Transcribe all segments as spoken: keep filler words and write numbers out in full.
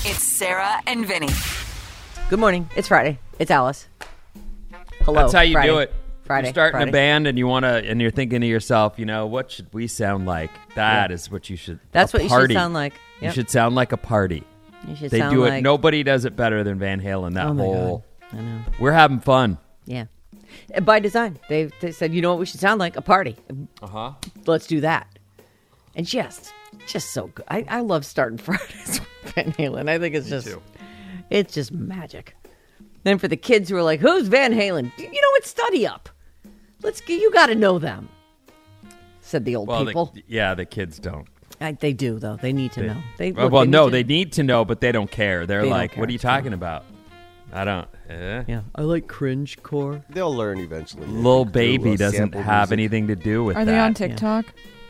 It's Sarah and Vinny. Good morning. It's Friday. It's Alice. Hello. That's how you Friday. do it. Friday. You're starting Friday. a band and you want to, and you're thinking to yourself, you know, what should we sound like? That Yeah. is what you should. That's a what you party. should sound like. You Yep. should sound like a party. You should They sound do it. like... Nobody does it better than Van Halen. That Oh my whole. God. I know. We're having fun. Yeah. By design. They they said, you know what we should sound like? A party. Uh huh. Let's do that. And just, just so good. I, I love starting Fridays with Van Halen. I think it's just, too. it's just magic. Then for the kids who are like, who's Van Halen? You know what? Study up. Let's get, you got to know them. Said the old Well, people. the, yeah, the kids don't. I, they do though. They need to They- know. They well, look, well they no, need to- they need to know, but they don't care. They're They don't like, care. "What are you It's fine. talking about?" I don't. Eh? Yeah, I like cringe core. They'll learn eventually. Lil Through, Baby uh, doesn't sample have music. anything to do with Are that. they on TikTok?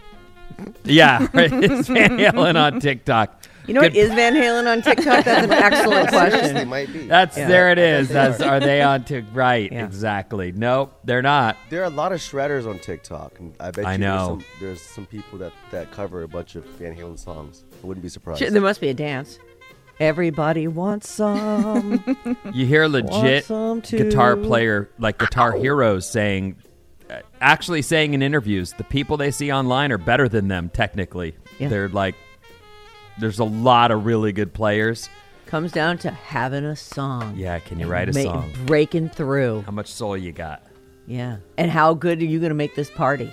Yeah, right. It's Van Halen on TikTok. You know what? Good- Is Van Halen on TikTok? That's an excellent Seriously, question. might be. That's Yeah. there. It I bet is. they That's are. are they on to right? Yeah. Exactly. Nope, they're not. There are a lot of shredders on TikTok, and I bet I you know. There's, some, there's some people that, that cover a bunch of Van Halen songs. I wouldn't be surprised. Sure, there must be a dance. Everybody wants some. You hear legit some too. guitar player like Guitar Heroes saying, uh, actually saying in interviews, the people they see online are better than them. Technically, Yeah. they're like, there's a lot of really good players. Comes down to having a song. Yeah, can you write a Ma- song? Breaking through. How much soul you got? Yeah. And how good are you going to make this party?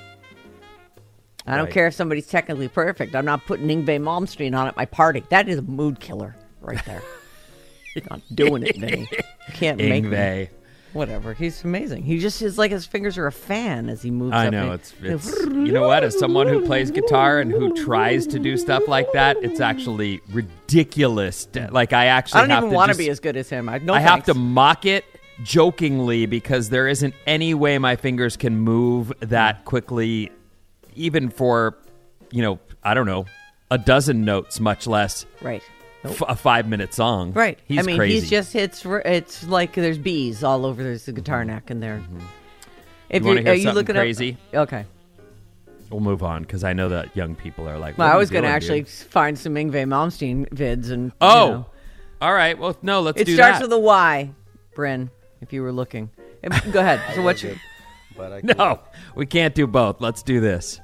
I don't Right. care if somebody's technically perfect. I'm not putting Yngwie Malmsteen on at my party. That is a mood killer right there. You're not doing it, Vinny. You can't make me. Yngwie. Whatever. He's amazing. He just is like his fingers are a fan as he moves I up. know and- it's it's you know what, as someone who plays guitar and who tries to do stuff like that, it's actually ridiculous. to- Like I actually I don't have even to want to just- be as good as him. I, no I have thanks. to mock it jokingly because there isn't any way my fingers can move that quickly, even for, you know, I don't know, a dozen notes, much less Right. f- a five-minute song. Right. He's I mean, crazy. he's just it's r- it's like there's bees all over his guitar neck in there. If You wanna you're- hear are you something looking crazy? Up, okay. We'll move on because I know that young people are like. Well, "What I are was you going to doing, actually dude?" find some Yngwie Malmsteen vids and. Oh, you know. all right. Well, no, let's It do starts that. with a Y, Bryn. If you were looking, Eh, go ahead. So what's your? But I No, we can't do both. Let's do this.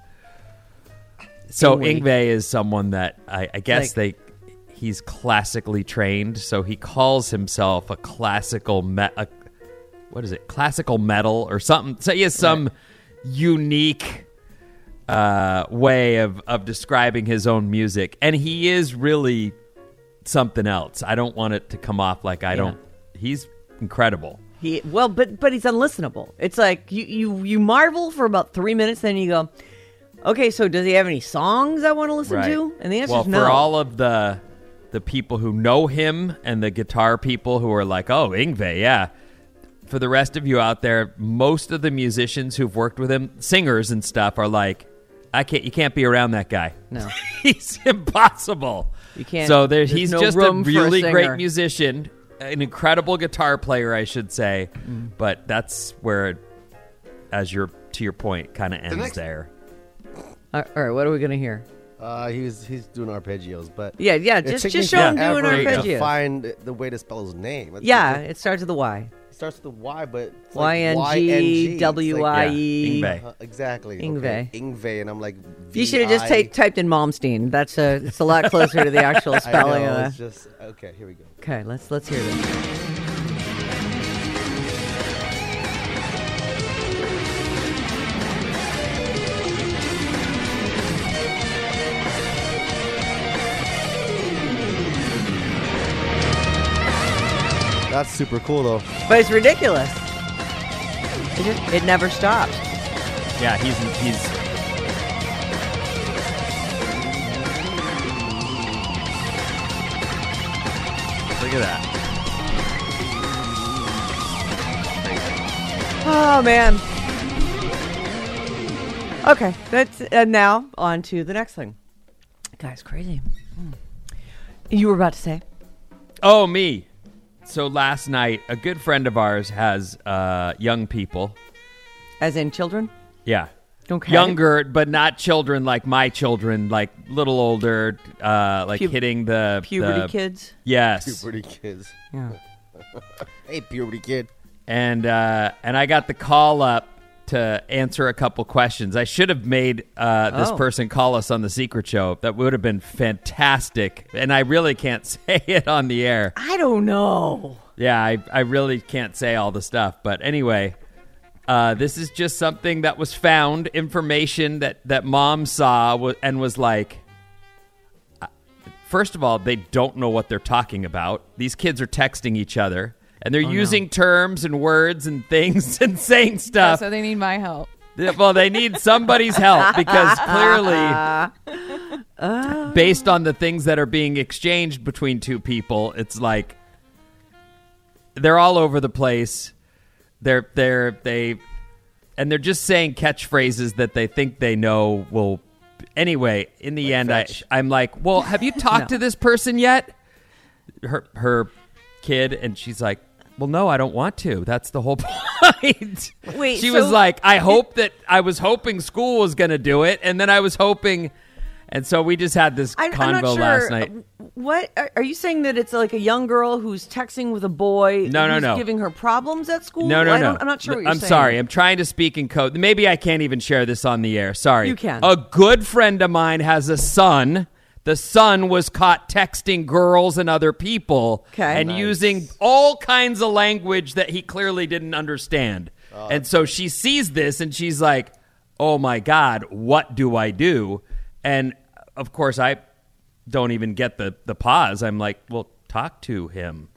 So Yngwie. Yngwie is someone that I, I guess they he's classically trained, so he calls himself a classical me- a, what is it? Classical metal or something. So he has some unique uh, way of of describing his own music, and he is really something else. I don't want it to come off like I don't. He's incredible. He well, but but he's unlistenable. It's like you you you marvel for about three minutes, then you go, okay, so does he have any songs I want to listen Right. to? And the answer well, is no. for all of the the people who know him and the guitar people who are like, oh, Yngwie, yeah. For the rest of you out there, most of the musicians who've worked with him, singers and stuff, are like, I can't. You can't be around that guy. No. He's impossible. You can't- So there, there's he's no just a room for a really great singer. musician, an incredible guitar player, I should say. Mm. But that's where, it, as your to your point, kind of ends next- there. all right, what are we gonna hear? Uh, he's he's doing arpeggios, but Yeah, yeah, it just took just me show him doing forever to arpeggios. find the way to spell his name. It's- Yeah, it, it starts with a Y. it starts with a Y, but it's Y like N Y N G. G It's W like- I yeah, E. Yngwie. Uh, exactly. Yngwie. Okay. Yngwie, and I'm like. You should have just V I take, typed in Malmsteen. That's a it's a lot closer to the actual I spelling know, of it's that. just okay. Here we go. Okay, let's let's hear this. That's super cool, though. But it's ridiculous. It, just, it never stops. Yeah, he's he's. Look at that. Oh man. Okay, that's and now on to the next thing. Guy's crazy. Hmm. You were about to say? Oh, me. So last night, a good friend of ours has uh, young people. As in children? Yeah. Okay. younger, but not children like my children, like little older, uh, like Pu- hitting the Puberty the- kids. Yes, Puberty kids. Yeah. Hey, puberty kid. and uh, and I got the call up to answer a couple questions. I should have made uh, this Oh. person call us on the Secret Show. That would have been fantastic, and I really can't say it on the air. I don't know. Yeah, I, I really can't say all the stuff. But anyway, uh, this is just something that was found, information that, that mom saw w- and was like, uh, first of all, they don't know what they're talking about. These kids are texting each other, and they're using terms and words and things and saying stuff. So they need my help. Yeah, well, they need somebody's help because clearly, based on the things that are being exchanged between two people, it's like they're all over the place. They're they're they, and they're just saying catchphrases that they think they know will. Anyway, in the end, I I'm like, well, have you talked No. to this person yet? Her her kid, and she's like, well, no, I don't want to. That's the whole point. Wait, she so- was like, I hope that I was hoping school was going to do it, and then I was hoping, and so we just had this I, I'm convo not sure. last night. What are, are you saying that it's like a young girl who's texting with a boy? No, no, who's no. Giving her problems at school? No, no, I no. don't- I'm not sure what you're I'm saying. sorry. I'm trying to speak in code. Maybe I can't even share this on the air. Sorry. You can. A good friend of mine has a son. The son was caught texting girls and other people Okay. and Nice. using all kinds of language that he clearly didn't understand. And so she sees this and she's like, oh my God, what do I do? And of course, I don't even get the, the pause. I'm like, well, talk to him.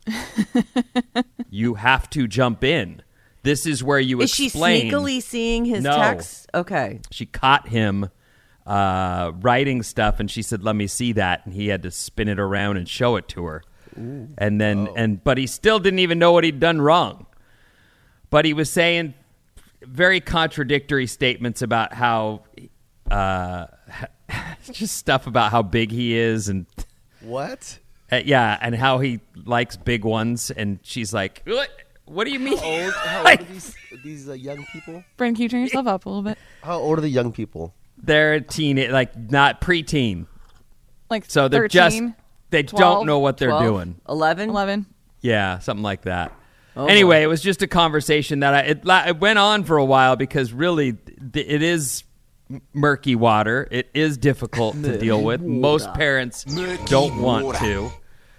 You have to jump in. This is where you Is she explain. sneakily seeing his No. texts? Okay. She caught him uh, writing stuff, and she said, "Let me see that." And he had to spin it around and show it to her. And then, and but he still didn't even know what he'd done wrong. But he was saying very contradictory statements about how, uh, just stuff about how big he is, and What? uh, yeah, and how he likes big ones. And she's like, "What? What do you mean?" How old, how old Like- are these, these uh, young people? Brent, can you turn yourself up a little bit? How old are the young people? They're teen, like not preteen. Like So they're thirteen, just they twelve, don't know what they're twelve, doing. eleven? eleven. Yeah, something like that. Oh, anyway, boy. it was just a conversation that I it, la- it went on for a while because really th- it is m- murky water. It is difficult to deal with. Most parents don't want to.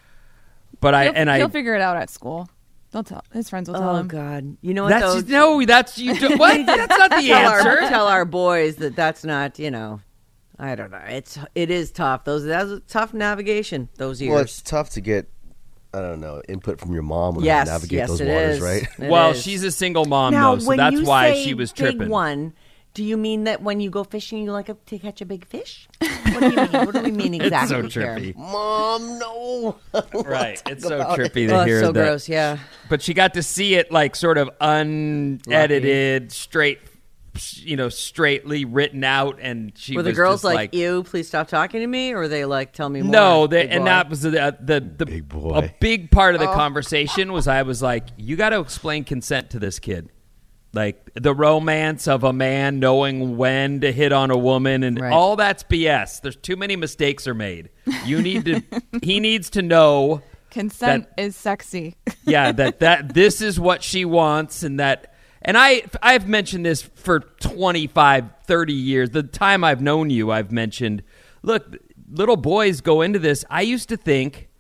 But I He'll, and I he'll figure it out at school. They'll tell his friends will tell Oh, him. God. You know what, that's though? no, that's you. Do, what? That's not the tell, our, answer. tell our boys that that's not, you know, I don't know. It's it is tough. Those that's a tough navigation. Those years. Well, it's tough to get, I don't know, input from your mom on yes, how to navigate yes, those it waters, is. right? It Well, is. she's a single mom now, though, so when that's you why say she was big tripping. one, do you mean that when you go fishing, you like to catch a big fish? What do you mean? What do we mean exactly? It's so here? trippy. Mom, no. Right. It's so about trippy Oh, to it's hear so that. gross. Yeah. But she got to see it like sort of unedited, straight, you know, straightly written out, and she Were the was girls just like, like, "Ew, please stop talking to me," or were they like, "Tell me more"? no, they, big and boy? that was the the, the Big boy. a big part of the conversation was I was like, you got to explain consent to this kid. Like the romance of a man knowing when to hit on a woman and Right. all that's B S. There's too many mistakes are made. You need to he needs to know Consent That- is sexy. yeah, that that this is what she wants and that and I I've mentioned this for twenty-five, thirty years. The time I've known you, I've mentioned, look, little boys go into this. I used to think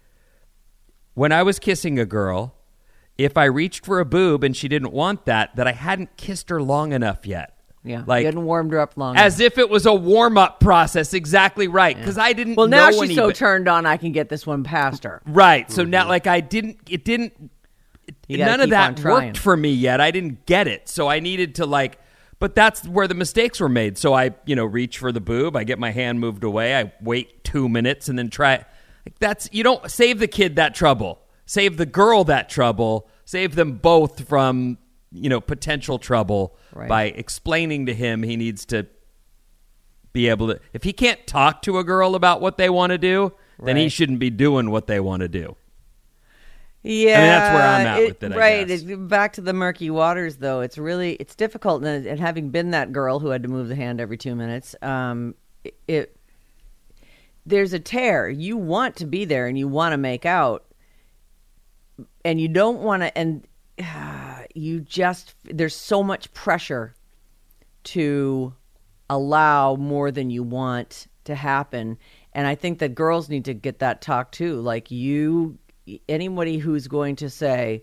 when I was kissing a girl, if I reached for a boob and she didn't want that, that I hadn't kissed her long enough yet. Yeah, Like you hadn't warmed her up long. as if it was a warm-up process. Exactly right. Because I didn't well, now know she's any so be- turned on, I can get this one past her. Right. So now, like, I didn't, it didn't, it- You gotta none of keep on that trying. worked for me yet. I didn't get it. So I needed to, like, but that's where the mistakes were made. So I, you know, reach for the boob. I get my hand moved away. I wait two minutes and then try. Like, that's, you don't save the kid that trouble. Save the girl that trouble. Save them both from, you know, potential trouble Right. by explaining to him he needs to be able to, if he can't talk to a girl about what they want to do, then he Right. shouldn't be doing what they want to do. Yeah, I mean, that's where I'm at with it, I right. guess. It- back to the murky waters, though. It's really it's difficult, and, and having been that girl who had to move the hand every two minutes, um, it, it there's a tear. You want to be there, and you want to make out, and you don't want to, and uh, you just there's so much pressure to allow more than you want to happen, and I think that girls need to get that talk too. Like you. Anybody who's going to say,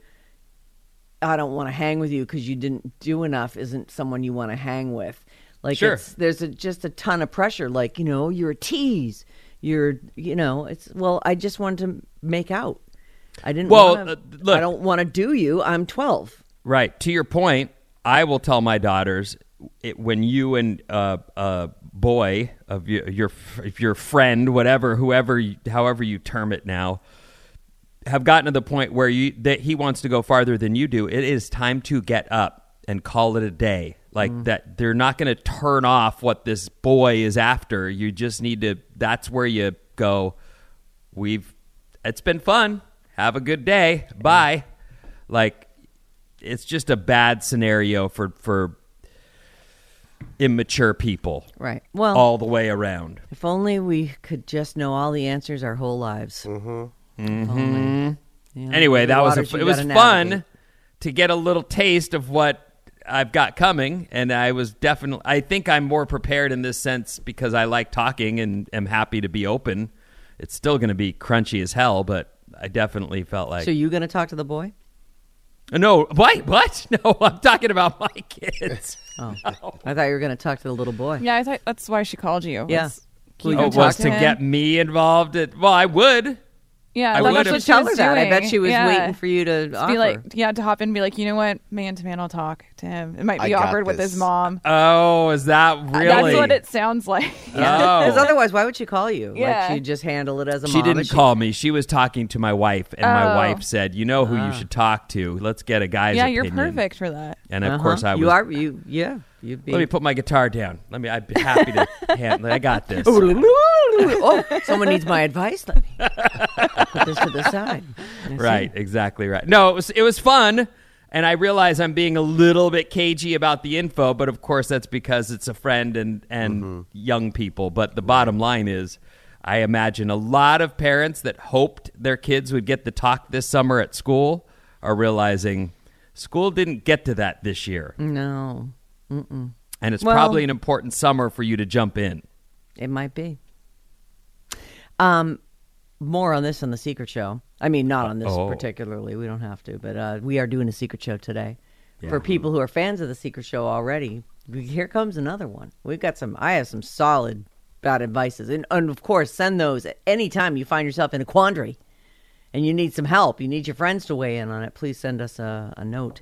I don't want to hang with you because you didn't do enough isn't someone you want to hang with. Like, Sure. it's, there's a, just a ton of pressure. Like, you know, you're a tease. You're, you know, it's, well, I just wanted to make out. I didn't Well, wanna, uh, look. I don't want to do you. I'm twelve. Right. To your point, I will tell my daughters it, when you and uh, a boy of your, your if your friend, whatever, whoever, you- however you term it now, have gotten to the point where you that he wants to go farther than you do. It is time to get up and call it a day. Like that, they're not going to turn off what this boy is after. You just need to. That's where you go. We've. It's been fun. Have a good day. Bye. Like, it's just a bad scenario for for immature people. Right. Well, all the way around. if only we could just know all the answers our whole lives. Mm-hmm. Anyway, that was a, it was fun to get a little taste of what I've got coming, and I was definitely I think I'm more prepared in this sense because I like talking and am happy to be open. It's still going to be crunchy as hell, but I definitely felt like So you going to talk to the boy? no, what what no, I'm talking about my kids. Oh, I thought you were going to talk to the little boy. Yeah, I thought that's why she called you. Yeah. Was, can you Well, Oh, go you talk was to him? get me involved. At, well, I would. Yeah, I that's would what have- she Tell was her that. I bet doing. she was Yeah. waiting for you to To offer. be like, yeah, to hop in and be like, you know what, man to man, I'll talk to him. It might I be got awkward with this. his mom. Oh, is that really? That's what it sounds like. Because Oh. otherwise, why would she call you? Yeah. Like, she just handle it as a She mom. didn't and she- call me. She was talking to my wife, and my Oh. wife said, "You know who you should talk to. Let's get a guy's yeah, you're opinion." perfect for that. And of Uh-huh. course, I was. You are. You. Yeah. You'd be. Let me put my guitar down. Let me. I'd be happy to. handle I got this. oh, someone needs my advice. Let me put this to the side. I see. Right, exactly right. No, it was it was fun, and I realize I'm being a little bit cagey about the info, but of course that's because it's a friend and and young people. But the bottom line is, I imagine a lot of parents that hoped their kids would get the talk this summer at school are realizing school didn't get to that this year, No, and it's Well- probably an important summer for you to jump in. it might be. Um, more on this on the Secret Show. I mean, not on this Oh. particularly. We don't have to, but uh, we are doing a Secret Show today. For people who are fans of the Secret Show already, here comes another one. We've got some. I have some solid bad advices, and, and of course, send those at any time you find yourself in a quandary, and you need some help. You need your friends to weigh in on it. Please send us a, a note.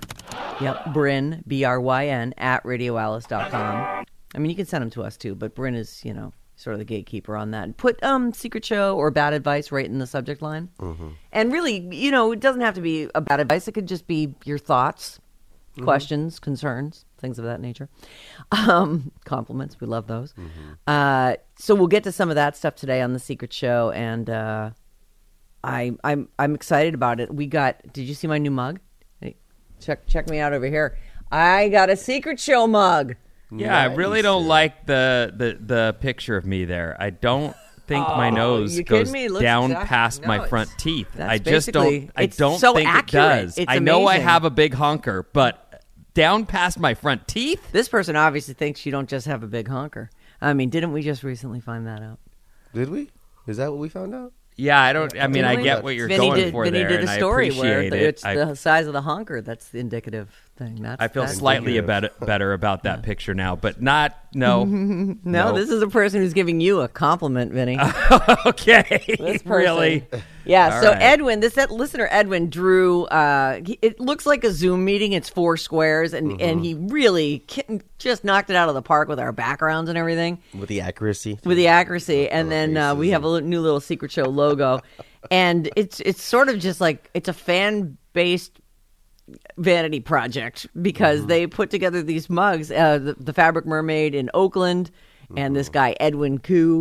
Yep, Bryn, B R Y N, at radio alice dot com. I mean, you can send them to us too, but Bryn is, you know, sort of the gatekeeper on that. Put um Secret Show or bad advice right in the subject line. Mm-hmm. And really, you know, it doesn't have to be a bad advice. It could just be your thoughts, mm-hmm. questions, concerns, things of that nature. Um, compliments, we love those. Mm-hmm. Uh, so we'll get to some of that stuff today on the Secret Show, and uh, I, I'm I'm excited about it. We got. Did you see my new mug? Hey, check check me out over here. I got a Secret Show mug. Yeah, I really don't like the, the, the picture of me there. I don't think my nose you kidding goes me? It looks down exact- past no, my it's- front teeth. that's I just basically- don't. I it's don't so think accurate. it does. It's I know I amazing. have a big honker, but down past my front teeth. This person obviously thinks you don't just have a big honker. I mean, didn't we just recently find that out? Did we? Is that what we found out? Yeah, I don't. I mean, Didn't I we? get what you're Vinny going did, for Vinny there, did and a I story where appreciate the, it. it's I, the size of the honker that's the indicative thing. That's I feel that's slightly a better, better about that picture now, but not. No, No, no. this is a person who's giving you a compliment, Vinny. okay. This person. Really? Yeah, All so right. Edwin, this that listener Edwin drew. Uh, he, it looks like a Zoom meeting. It's four squares, and Mm-hmm. and he really ki- just knocked it out of the park with our backgrounds and everything, With the accuracy? with the accuracy. And Our then uh, we faces have a li- new little Secret Show logo, and it's it's sort of just like it's a fan based vanity project because Mm-hmm. they put together these mugs. Uh, the, the Fabric Mermaid in Oakland, and Mm-hmm. this guy Edwin Koo,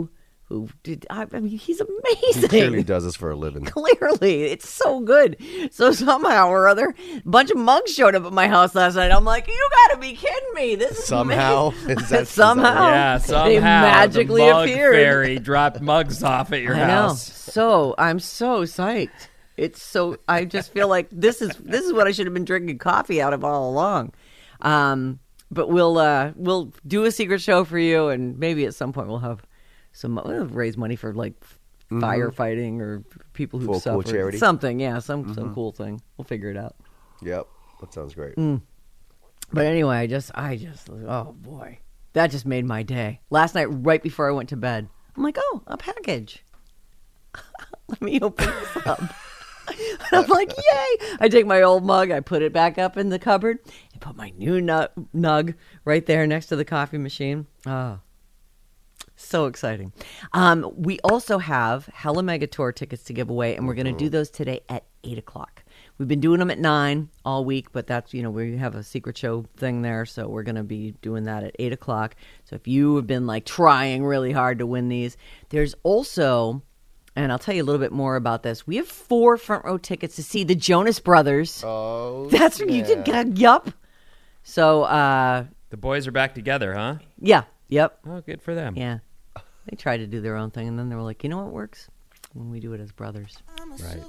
who did. I, I mean, he's amazing. He clearly does this for a living. Clearly, it's so good. So somehow or other, a bunch of mugs showed up at my house last night. I'm like, you got to be kidding me! This is Somehow, amazing. Is that- is that somehow, Yeah, somehow they magically the mug appeared. fairy dropped mugs off at your I know. house. So I'm so psyched. It's so I just feel like this is this is what I should have been drinking coffee out of all along. Um, but we'll uh, we'll do a secret show for you, and maybe at some point we'll have some we'll raise money for like Mm-hmm. firefighting or people who For a cool suffer charity. something. Yeah, some Mm-hmm. some cool thing. We'll figure it out. Yep, that sounds great. But anyway, I just I just oh boy, that just made my day. Last night, right before I went to bed, I'm like, oh, a package. Let me open this up. And I'm like, yay! I take my old mug, I put it back up in the cupboard, and put my new nug, nug right there next to the coffee machine. Oh, so exciting. Um, we also have Hella Mega Tour tickets to give away, and we're going to do those today at eight o'clock. We've been doing them at nine all week, but that's, you know, we have a secret show thing there, so we're going to be doing that at eight o'clock. So if you have been, like, trying really hard to win these, there's also... And I'll tell you a little bit more about this. We have four front row tickets to see the Jonas Brothers. Oh, That's what you did. snap. Yup. So, uh, The boys are back together, huh? yeah. Yep. Oh, good for them. Yeah. They tried to do their own thing, and then they were like, you know what works? When we do it as brothers. Right.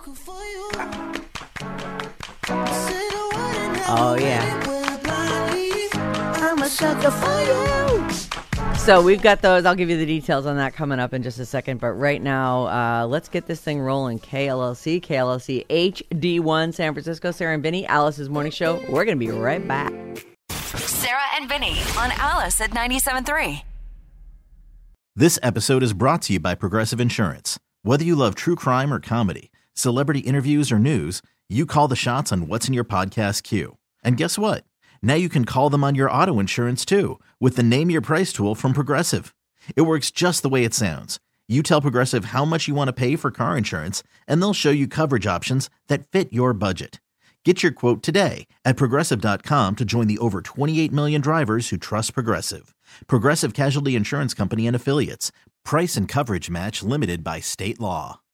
Oh, yeah. I'm a sucker for you. So we've got those. I'll give you the details on that coming up in just a second. But right now, uh, let's get this thing rolling. K L L C, K L L C H D one, San Francisco. Sarah and Vinny, Alice's Morning Show. We're going to be right back. Sarah and Vinny on Alice at ninety-seven point three. This episode is brought to you by Progressive Insurance. Whether you love true crime or comedy, celebrity interviews or news, you call the shots on what's in your podcast queue. And guess what? Now you can call them on your auto insurance too with the Name Your Price tool from Progressive. It works just the way it sounds. You tell Progressive how much you want to pay for car insurance, and they'll show you coverage options that fit your budget. Get your quote today at Progressive dot com to join the over twenty-eight million drivers who trust Progressive. Progressive Casualty Insurance Company and Affiliates. Price and coverage match limited by state law.